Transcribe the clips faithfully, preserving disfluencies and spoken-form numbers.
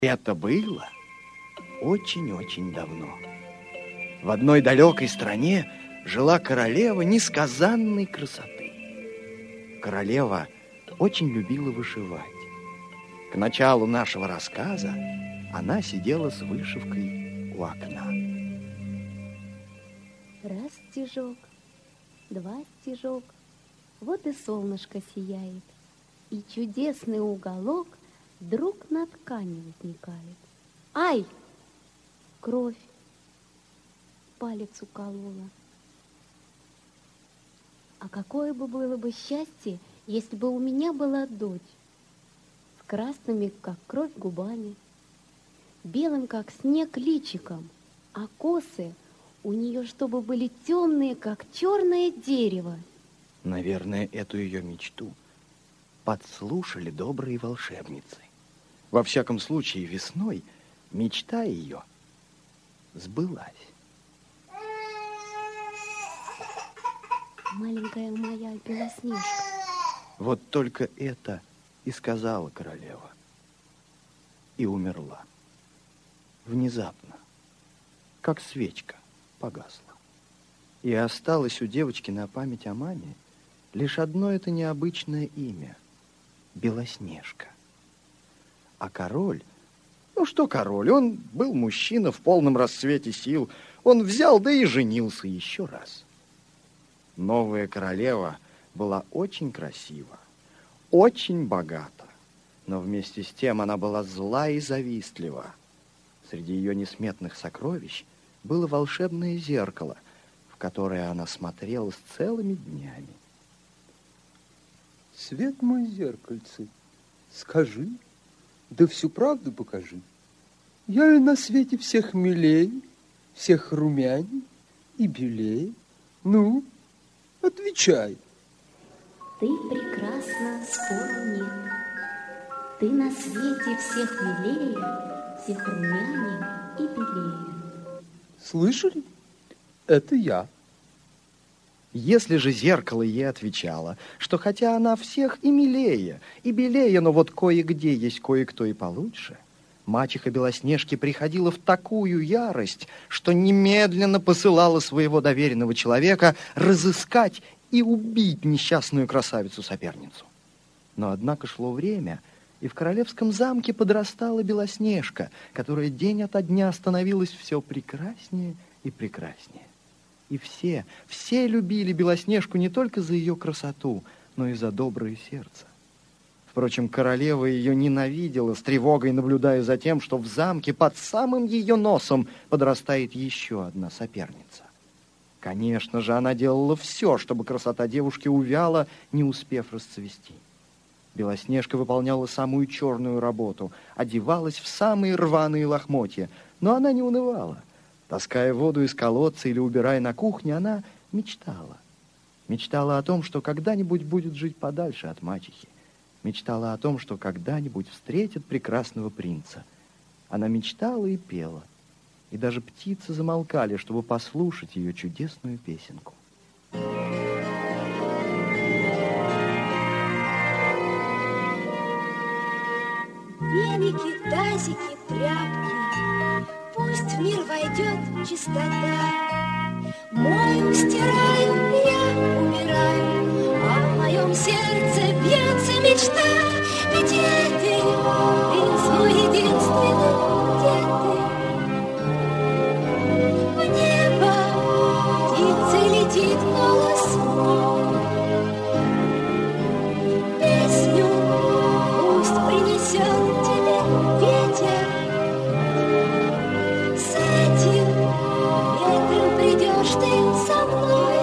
Это было очень-очень давно. В одной далекой стране жила королева несказанной красоты. Королева очень любила вышивать. К началу нашего рассказа она сидела с вышивкой у окна. Раз стежок, два стежок, вот и солнышко сияет, и чудесный уголок вдруг на ткани возникает. Ай! Кровь! Палец уколола. А какое бы было бы счастье, если бы у меня была дочь с красными, как кровь, губами, белым, как снег, личиком, а косы у нее чтобы были темные, как черное дерево. Наверное, эту ее мечту подслушали добрые волшебницы. Во всяком случае, весной мечта ее сбылась. Маленькая моя Белоснежка. Вот только это и сказала королева. И умерла. Внезапно, как свечка, погасла. И осталось у девочки на память о маме лишь одно это необычное имя — Белоснежка. А король, ну что король, он был мужчина в полном расцвете сил, он взял да и женился еще раз. Новая королева была очень красива, очень богата, но вместе с тем она была зла и завистлива. Среди ее несметных сокровищ было волшебное зеркало, в которое она смотрела с целыми днями. Свет мой, зеркальце, скажи, да всю правду покажи. Я ли на свете всех милее, всех румяней и белее? Ну, отвечай. Ты прекрасна, спору нет. Ты на свете всех милее, всех румяней и белее. Слышали? Это я. Если же зеркало ей отвечало, что хотя она всех и милее, и белее, но вот кое-где есть кое-кто и получше, мачеха Белоснежки приходила в такую ярость, что немедленно посылала своего доверенного человека разыскать и убить несчастную красавицу-соперницу. Но однако шло время, и в королевском замке подрастала Белоснежка, которая день ото дня становилась все прекраснее и прекраснее. И все, все любили Белоснежку не только за ее красоту, но и за доброе сердце. Впрочем, королева ее ненавидела, с тревогой наблюдая за тем, что в замке под самым ее носом подрастает еще одна соперница. Конечно же, она делала все, чтобы красота девушки увяла, не успев расцвести. Белоснежка выполняла самую черную работу, одевалась в самые рваные лохмотья, но она не унывала. Таская воду из колодца или убирая на кухне, она мечтала. Мечтала о том, что когда-нибудь будет жить подальше от мачехи. Мечтала о том, что когда-нибудь встретит прекрасного принца. Она мечтала и пела. И даже птицы замолкали, чтобы послушать ее чудесную песенку. Веники, тазики, тряпки, пусть в мир войдет чистота. Мою, стираю, я умираю, а в моем сердце бьется мечта. Где ты, принц мой единственный, где ты? В небо птицей летит голос мой. Песню пусть принесет тебе ветер. С этим ветром придешь ты со мной.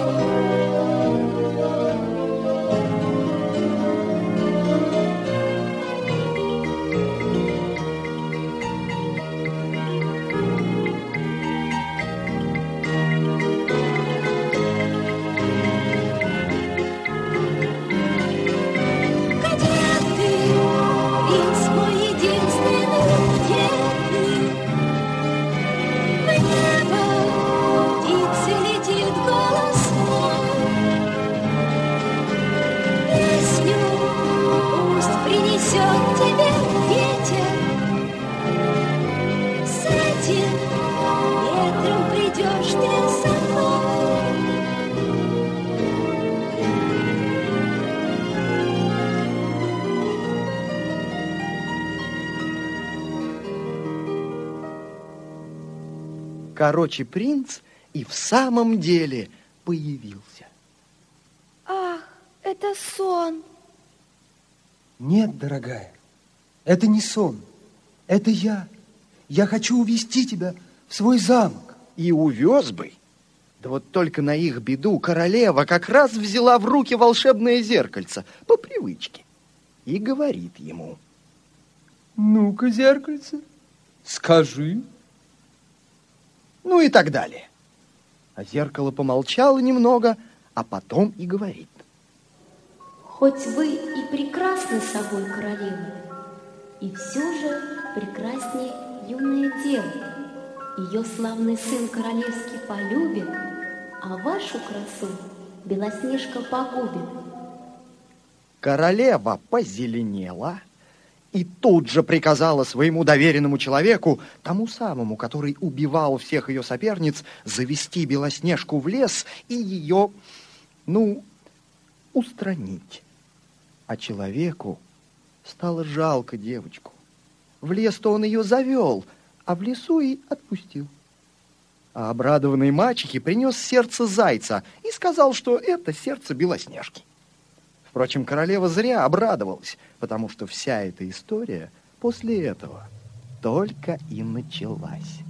Короче, принц и в самом деле появился. Ах, это сон. Нет, дорогая, это не сон. Это я. Я хочу увести тебя в свой замок. И увез бы. Да вот только на их беду королева как раз взяла в руки волшебное зеркальце по привычке и говорит ему: ну-ка, зеркальце, скажи. Ну и так далее. А зеркало помолчало немного, а потом и говорит: хоть вы и прекрасны собой, королева, и все же прекраснее юная дева. Ее славный сын королевский полюбит, а вашу красу Белоснежка погубит. Королева позеленела и тут же приказала своему доверенному человеку, тому самому, который убивал всех ее соперниц, завести Белоснежку в лес и ее, ну, устранить. А человеку стало жалко девочку. В лес-то он ее завел, а в лесу и отпустил. А обрадованный мачехе принес сердце зайца и сказал, что это сердце Белоснежки. Впрочем, королева зря обрадовалась, потому что вся эта история после этого только и началась.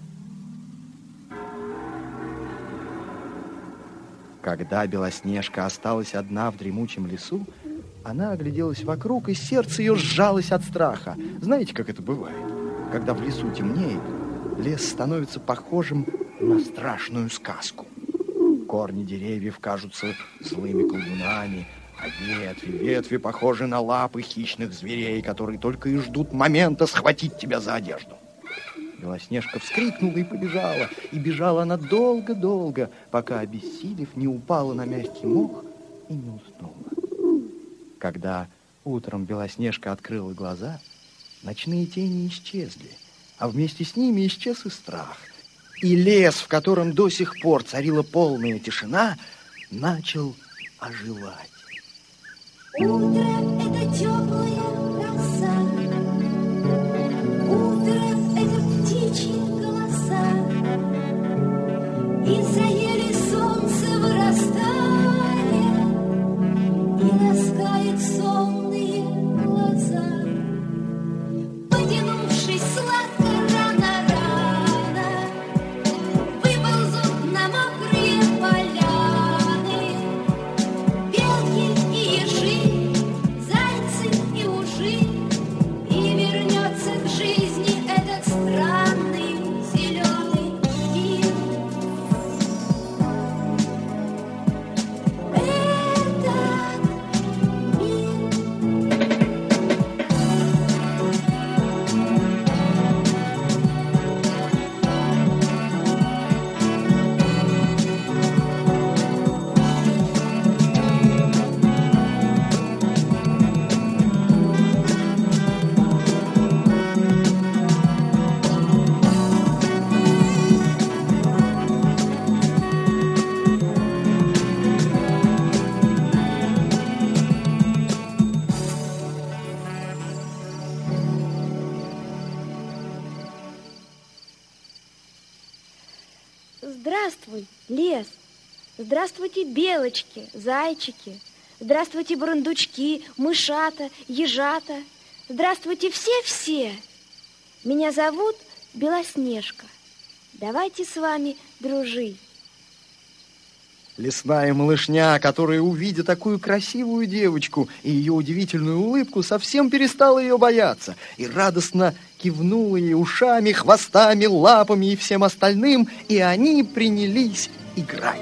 Когда Белоснежка осталась одна в дремучем лесу, она огляделась вокруг, и сердце ее сжалось от страха. Знаете, как это бывает? Когда в лесу темнеет, лес становится похожим на страшную сказку. Корни деревьев кажутся злыми колдунами, а ветви, ветви похожи на лапы хищных зверей, которые только и ждут момента схватить тебя за одежду. Белоснежка вскрикнула и побежала, и бежала она долго-долго, пока, обессилев, не упала на мягкий мох и не уснула. Когда утром Белоснежка открыла глаза, ночные тени исчезли, а вместе с ними исчез и страх. И лес, в котором до сих пор царила полная тишина, начал оживать. Утро — это теплая роса, утро — это птичьи голоса, и заели солнце вырастает, и ласкает сонные глаза. Потянувшись сладко рано-рано, выползут на мокрые поляны белки и ежи, зайцы и ужи, и вернется к жизни этот странный зеленый мир. Этот мир. Здравствуй, лес. Здравствуйте, белочки, зайчики. Здравствуйте, бурундучки, мышата, ежата. Здравствуйте все-все. Меня зовут Белоснежка. Давайте с вами дружить. Лесная малышня, которая, увидя такую красивую девочку и ее удивительную улыбку, совсем перестала ее бояться и радостно кивнула ей ушами, хвостами, лапами и всем остальным, и они принялись играть.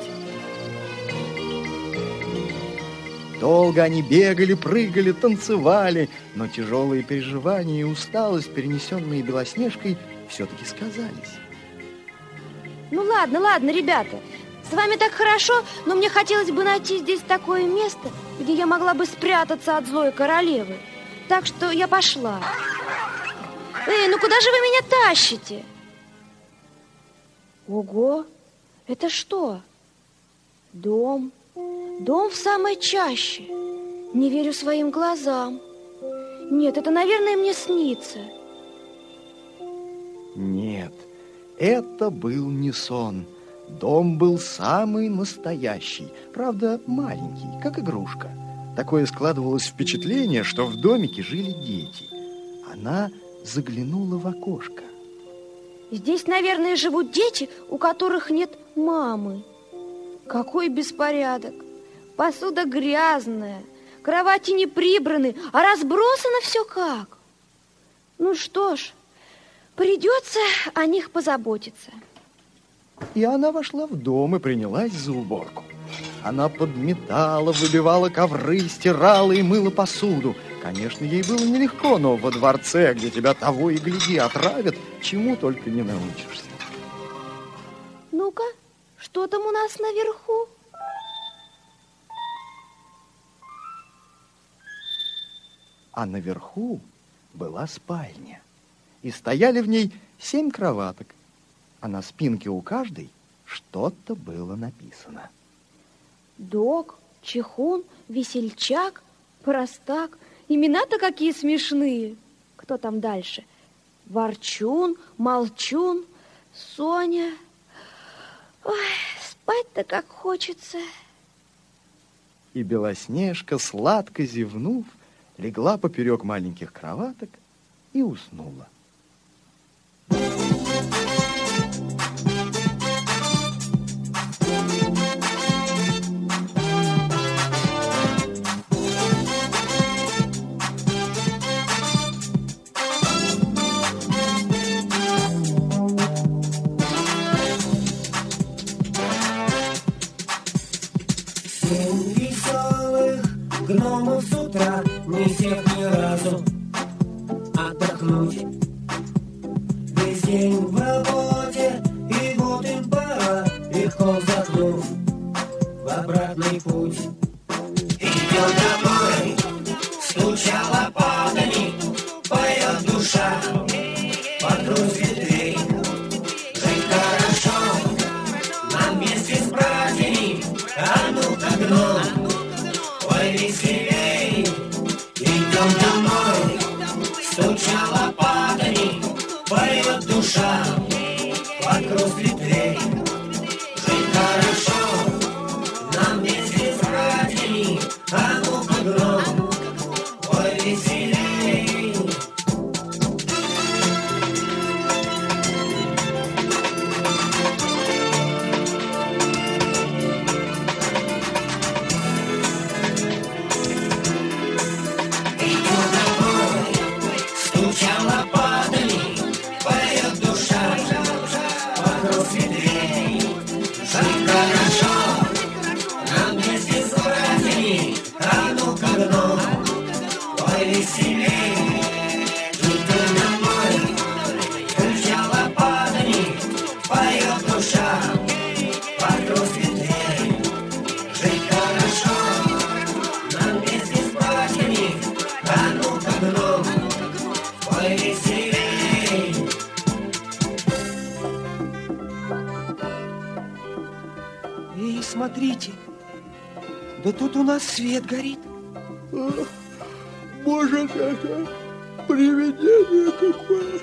Долго они бегали, прыгали, танцевали, но тяжелые переживания и усталость, перенесенные Белоснежкой, все-таки сказались. Ну ладно, ладно, ребята. С вами так хорошо, но мне хотелось бы найти здесь такое место, где я могла бы спрятаться от злой королевы. Так что я пошла. Эй, ну куда же вы меня тащите? Ого, это что? Дом. Дом в самой чаще. Не верю своим глазам. Нет, это, наверное, мне снится. Нет, Это был не сон. Дом был самый настоящий, правда, маленький, как игрушка. Такое складывалось впечатление, что в домике жили дети. Она заглянула в окошко. Здесь, наверное, живут дети, у которых нет мамы. Какой беспорядок! Посуда грязная, кровати не прибраны, а разбросано все как. Ну что ж, придется о них позаботиться. И она вошла в дом и принялась за уборку. Она подметала, выбивала ковры, стирала и мыла посуду. Конечно, ей было нелегко, но во дворце, где тебя того и гляди отравят, чему только не научишься. Ну-ка, что там у нас наверху? А наверху была спальня. И стояли в ней семь кроваток. А на спинке у каждой что-то было написано. Док, Чехун, Весельчак, Простак. Имена-то какие смешные. Кто там дальше? Ворчун, Молчун, Соня. Ой, спать-то как хочется. И Белоснежка, сладко зевнув, легла поперек маленьких кроваток и уснула. Семь веселых гномов с утра, не сев ни разу отдохнуть. Весь день в работе, и вот им пора, легко вздохнув, в обратный путь. Идем домой, стуча лопатами, поет душа, вокруг ветвей. Жить хорошо, нам вместе с братьями, а ну-ка, гном, ой, веселей. Идем домой, стуча лопатами, поет душа, вокруг ветвей. Жить хорошо, нам вместе с братьями, а ну-ка, гном, ой, веселей. Стуча лопатами, поет душа, вокруг ветвей. Жить хорошо, нам вместе с братьями, а ну-ка, гном, ой, веселей. Идем домой, стуча лопатами, поет душа, вокруг ветвей. Жить хорошо, нам вместе с братьями, а ну-ка, гном, ой, веселей. Эй, смотрите, да тут у нас свет горит. Может, это привидение какое?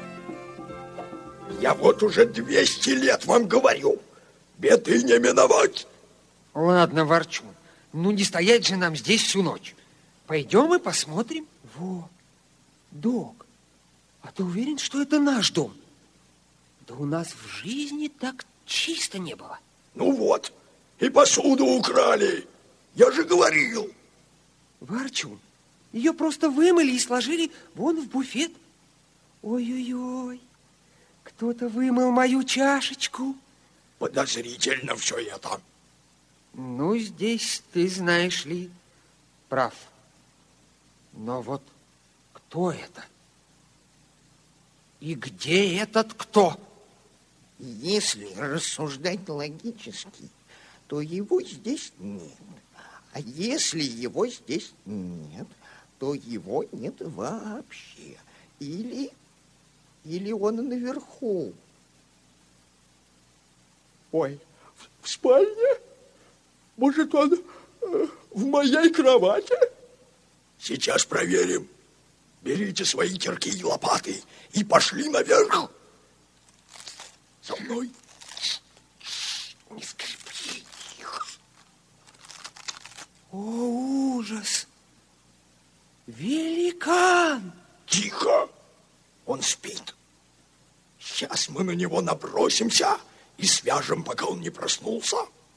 Я вот уже двести лет вам говорю, беды не миновать. Ладно, Ворчун, ну не стоять же нам здесь всю ночь. Пойдем и посмотрим. Во, док, а ты уверен, что это наш дом? Да у нас в жизни так чисто не было. Ну вот, и посуду украли. Я же говорил. Ворчун, ее просто вымыли и сложили вон в буфет. Ой-ой-ой, кто-то вымыл мою чашечку. Подозрительно все это. Ну, здесь ты, знаешь ли, прав. Но вот кто это? И где этот кто? Если рассуждать логически, то его здесь нет. А если его здесь нет, то его нет вообще. Или, или он наверху. Ой, в, в спальне? Может, он э, в моей кровати? Сейчас проверим. Берите свои кирки и лопаты и пошли наверх. со мной. Не скрипи. Тихо. О, ужас! Великан! Тихо. Он спит. Сейчас мы на него набросимся и свяжем, пока он не проснулся.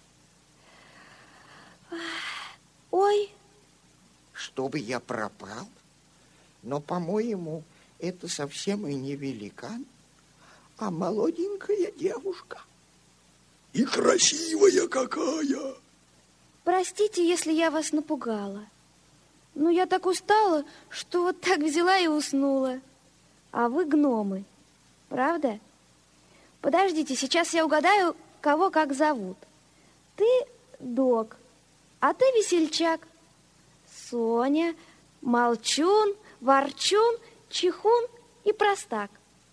Ой. Чтобы я пропал? Но, по-моему, это совсем и не великан, а молоденькая девушка. И красивая какая. Простите, если я вас напугала. Но я так устала, что вот так взяла и уснула. А вы гномы, правда? Подождите, сейчас я угадаю, кого как зовут. Ты Дог, а ты Весельчак. Соня, Молчун, Ворчун, Чихун и Простак.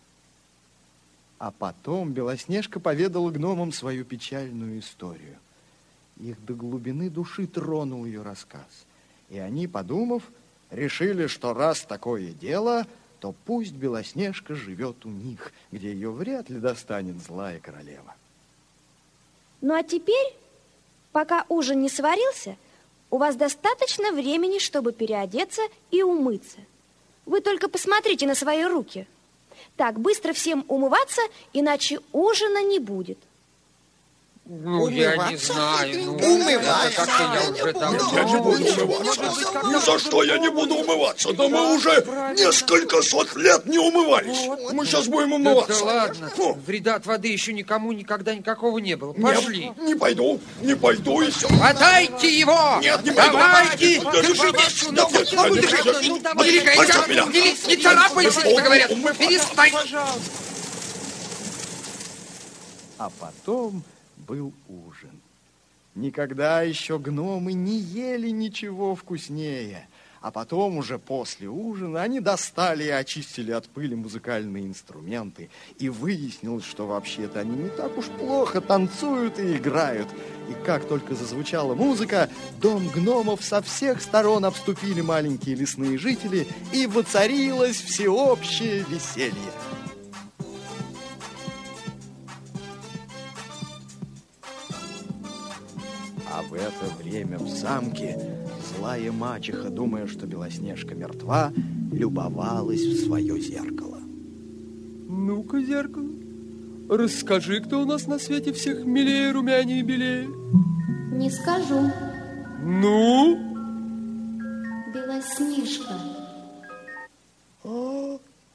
А потом Белоснежка поведала гномам свою печальную историю. Их до глубины души тронул ее рассказ. И они, подумав, решили, что раз такое дело, то пусть Белоснежка живет у них, где ее вряд ли достанет злая королева. Ну а теперь, пока ужин не сварился, у вас достаточно времени, чтобы переодеться и умыться. Вы только посмотрите на свои руки. Так, быстро всем умываться, иначе ужина не будет. Ну, я не знаю. Ну, Умываться. как-то я уже давно... Я не буду умываться. Ни за что я не буду умываться. Да мы уже несколько сот лет не умывались. Мы сейчас будем Да, умываться. да ладно. Фу. Вреда от воды еще никому никогда никакого не было. Пошли. Не, не пойду, не пойду и все. Хватайте его! Нет, не пойду. Давайте! Держитесь. Ну, Нет, нет, ну, нет, держи, нет, ну, нет. давай, Не Великая, пойдет меня. не, не царапайся, что говорят. Перестань. А потом был ужин. Никогда еще гномы не ели ничего вкуснее. А потом уже после ужина они достали и очистили от пыли музыкальные инструменты. И выяснилось, что вообще-то они не так уж плохо танцуют и играют. И как только зазвучала музыка, дом гномов со всех сторон обступили маленькие лесные жители, и воцарилось всеобщее веселье. А в это время в замке злая мачеха, думая, что Белоснежка мертва, любовалась в свое зеркало. Ну-ка, зеркало, расскажи, кто у нас на свете всех милее, румянее и белее. Не скажу. Ну? Белоснежка. А,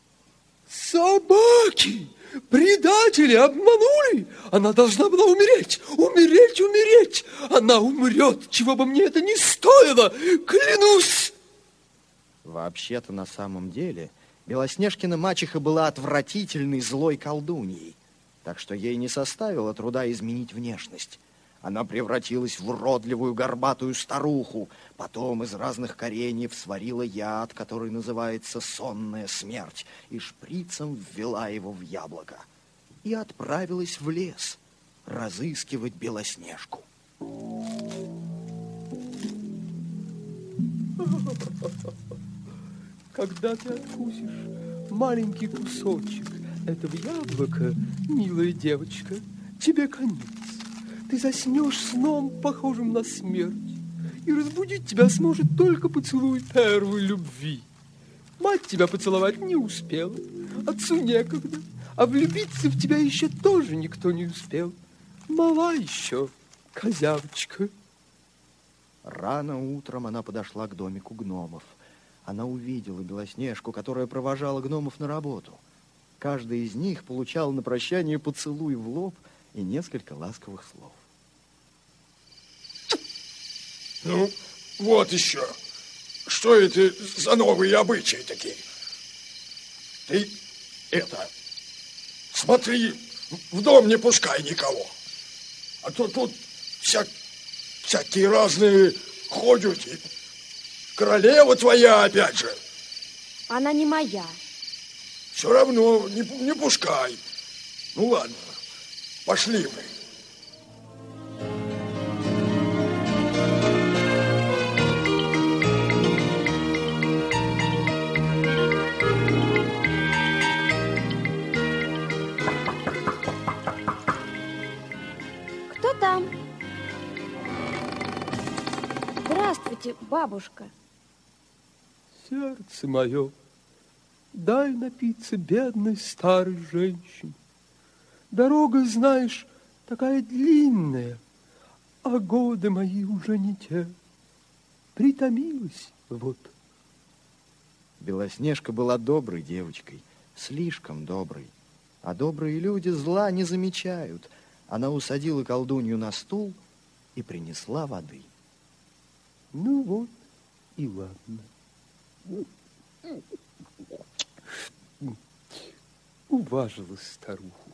собаки! Предатели обманули! Она должна была умереть! Умереть, умереть! Она умрет, чего бы мне это ни стоило! Клянусь! Вообще-то, на самом деле, Белоснежкина мачеха была отвратительной злой колдуньей, так что ей не составило труда изменить внешность. Она превратилась в уродливую горбатую старуху, потом из разных кореньев сварила яд, который называется сонная смерть, и шприцем ввела его в яблоко. И отправилась в лес разыскивать Белоснежку. Когда ты откусишь маленький кусочек этого яблока, милая девочка, тебе конец. Ты заснешь сном, похожим на смерть, и разбудить тебя сможет только поцелуй первой любви. Мать тебя поцеловать не успела, отцу некогда, а влюбиться в тебя еще тоже никто не успел. Мала еще, козявочка. Рано утром она подошла к домику гномов. Она увидела Белоснежку, которая провожала гномов на работу. Каждый из них получал на прощание поцелуй в лоб и несколько ласковых слов. Ну, вот еще. Что это за новые обычаи такие? Ты это, смотри, в дом не пускай никого. А то тут вся, всякие разные ходят. И королева твоя опять же. Она не моя. Все равно не, не пускай. Ну ладно, пошли мы. Извините, бабушка. Сердце мое, дай напиться бедной старой женщине. Дорога, знаешь, такая длинная, а годы мои уже не те. Притомилась вот. Белоснежка была доброй девочкой, слишком доброй. А добрые люди зла не замечают. Она усадила колдунью на стул и принесла воды. Ну вот и ладно. Уважила старуху.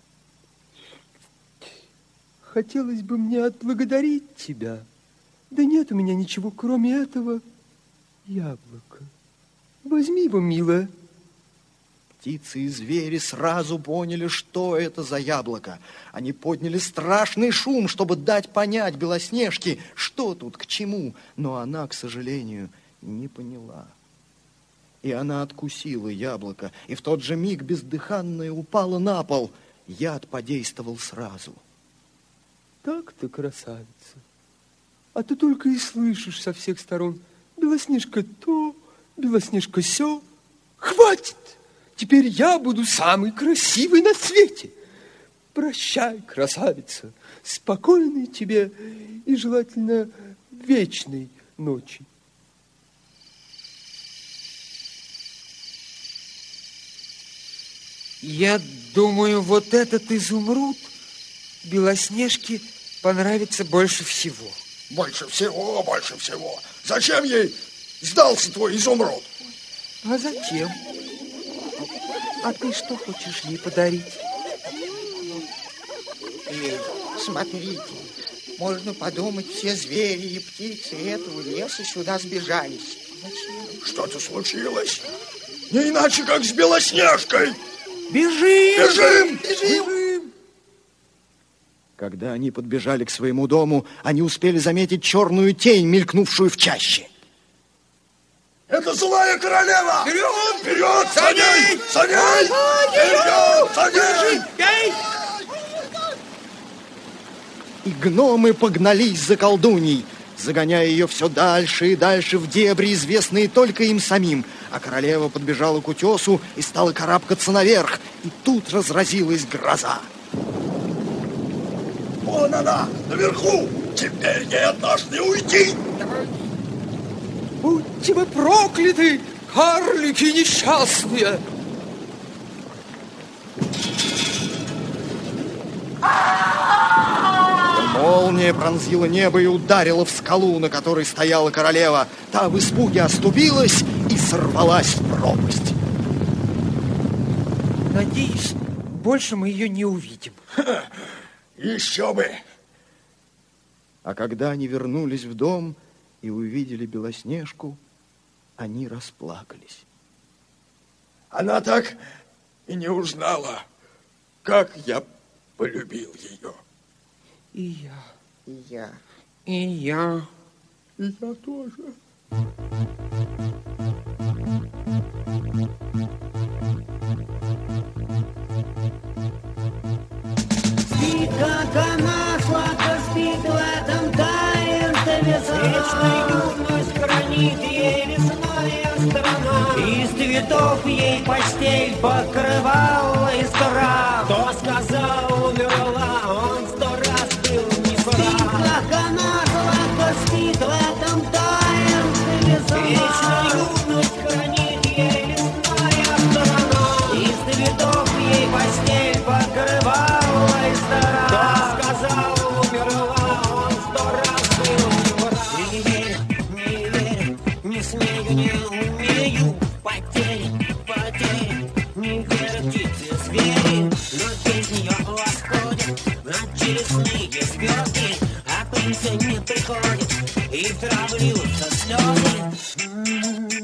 Хотелось бы мне отблагодарить тебя. Да нет у меня ничего, кроме этого яблока. Возьми его, милая. Птицы и звери сразу поняли, что это за яблоко. Они подняли страшный шум, чтобы дать понять Белоснежке, что тут к чему. Но она, к сожалению, не поняла. И она откусила яблоко, и в тот же миг бездыханное упало на пол. Яд подействовал сразу. Так-то, красавица. А ты только и слышишь со всех сторон: Белоснежка то, Белоснежка сё. Хватит! Теперь я буду самый красивый на свете. Прощай, красавица. Спокойной тебе и, желательно, вечной ночи. Я думаю, вот этот изумруд Белоснежке понравится больше всего. Больше всего, больше всего. Зачем ей сдался твой изумруд? А зачем? А ты что хочешь ей подарить? И смотрите, можно подумать, все звери и птицы этого леса сюда сбежались. Зачем? Что-то случилось? Не иначе, как с Белоснежкой. Бежим! Бежим! Бежим! Когда они подбежали к своему дому, они успели заметить черную тень, мелькнувшую в чаще. Это злая королева! Вперед! Вперед! За ней! За ней! Вперед! За ней! И гномы погнались за колдуньей, загоняя ее все дальше и дальше в дебри, известные только им самим. А королева подбежала к утесу и стала карабкаться наверх. И тут разразилась гроза. Вон она, наверху! Теперь ей от нас не уйти! Будьте вы прокляты, карлики несчастные! Молния пронзила небо и ударила в скалу, на которой стояла королева. Та в испуге оступилась и сорвалась в пропасть. Надеюсь, больше мы ее не увидим. Еще бы! А когда они вернулись в дом и увидели Белоснежку, они расплакались. Она так и не узнала, как я полюбил ее. И я. И я. И я. И я тоже. Спит, как она, сладко спит в этом таинстве весна. Вечную юность хранит ей лесная страна. Из цветов ей постель покрывала из трав. Кто сказал, умерла, он сто раз был не прав. Спит, как она, сладко спит в этом таинстве весна. Вечную юность хранит ей лесная страна. Из цветов ей постель покрывала из трав. Кто сказал, умерла, он сто раз был не прав. Не верю, не верю, не смею, не умею. Потери, потери, не верю птицы, звери. Но без нее восходят ночесные звезды. А принца не приходит, и в траву льются слезы.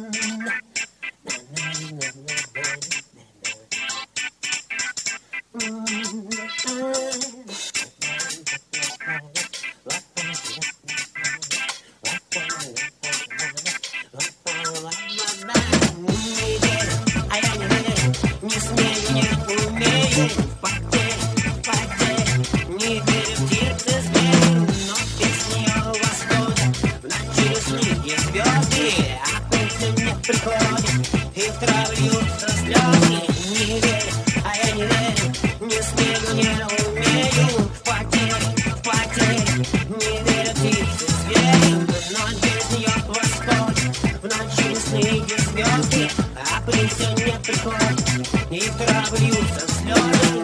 Не верю, а я не верю, не смею, не умею. Потери, потери, не верю птицы, звери. Но без нее восходят ночи лесные звезды. не умею потеть, потеть. Не верят птицы, звери, но без нее восходит. В ночи сны и звезды, а принц все не приходит. И в траву льются слезы.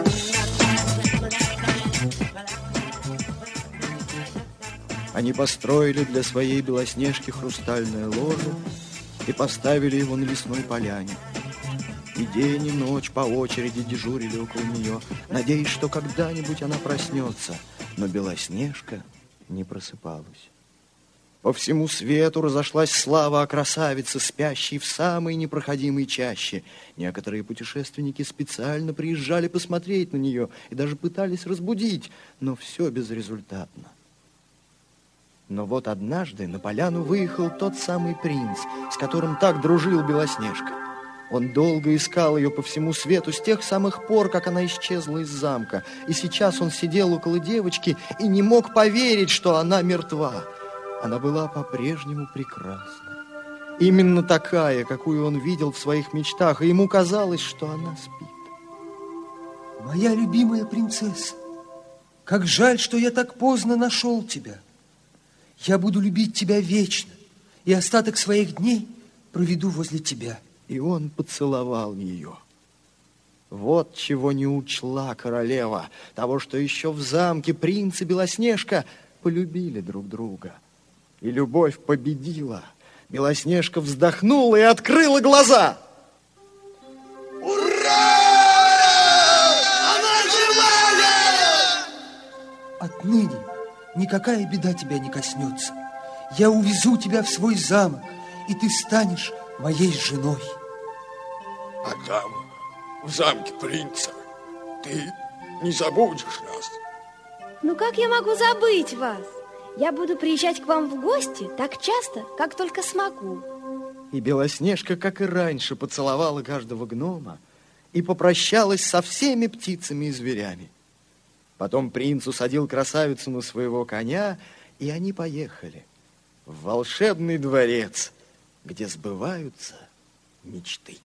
Они построили для своей Белоснежки хрустальное ложе и поставили его на лесной поляне. И день, и ночь по очереди дежурили около нее, надеясь, что когда-нибудь она проснется. Но Белоснежка не просыпалась. По всему свету разошлась слава о красавице, спящей в самой непроходимой чаще. Некоторые путешественники специально приезжали посмотреть на нее и даже пытались разбудить, но все безрезультатно. Но вот однажды на поляну выехал тот самый принц, с которым так дружил Белоснежка. Он долго искал ее по всему свету с тех самых пор, как она исчезла из замка. И сейчас он сидел около девочки и не мог поверить, что она мертва. Она была по-прежнему прекрасна. Именно такая, какую он видел в своих мечтах, и ему казалось, что она спит. Моя любимая принцесса, как жаль, что я так поздно нашел тебя. Я буду любить тебя вечно, и остаток своих дней проведу возле тебя. И он поцеловал ее. Вот чего не учла королева, того, что еще в замке принц и Белоснежка полюбили друг друга. И любовь победила. Белоснежка вздохнула и открыла глаза. Ура! Она живая! Отныне никакая беда тебя не коснется. Я увезу тебя в свой замок, и ты станешь моей женой. А там, в замке принца, ты не забудешь нас. Ну как я могу забыть вас? Я буду приезжать к вам в гости так часто, как только смогу. И Белоснежка, как и раньше, поцеловала каждого гнома и попрощалась со всеми птицами и зверями. Потом принц усадил красавицу на своего коня, и они поехали в волшебный дворец, где сбываются мечты.